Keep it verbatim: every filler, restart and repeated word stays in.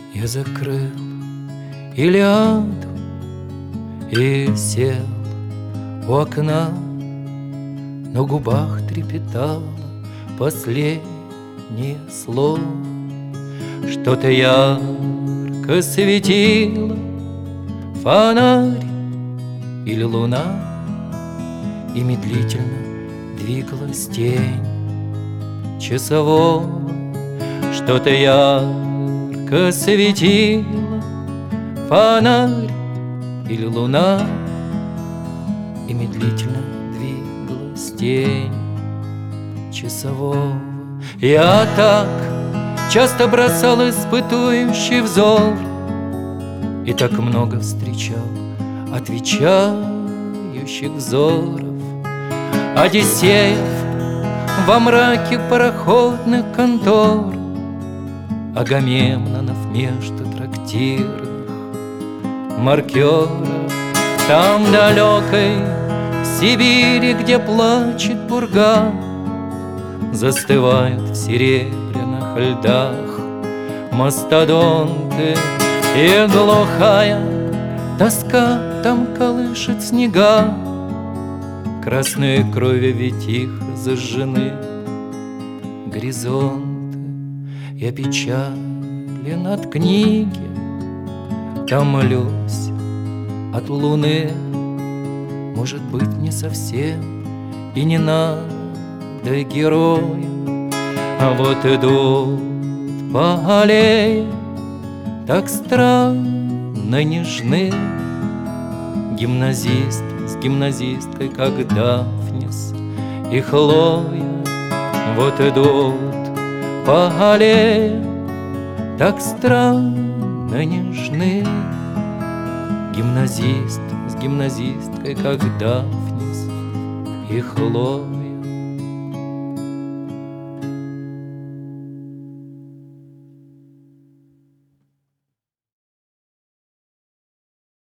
Я закрыл и ляду, и сел у окна. На губах трепетало последнее слово. Что-то ярко светило, фонарь или луна, и медлительно двигалась тень часового. Что-то ярко светило, фонарь или луна, и медлительно двигалась тень часового. Я так часто бросал испытующий взор и так много встречал отвечающих взоров. Одиссеев во мраке пароходных контор, Агамемнонов между трактирных маркеров. Там далекой Сибири, где плачет пурга, застывают в серебряных льдах мастодонты, и глухая тоска там колышет снега. Красные крови ведь тихо зажжены горизонты. Я печален от книги, томлюсь от луны. Может быть, не совсем и не надо героя, а вот идут по аллее так странно нежны гимназист с гимназисткой, как Дафнис и Хлоя. Вот идут по аллее так странно нежны гимназист с гимназисткой, как Дафнис и Хлоя.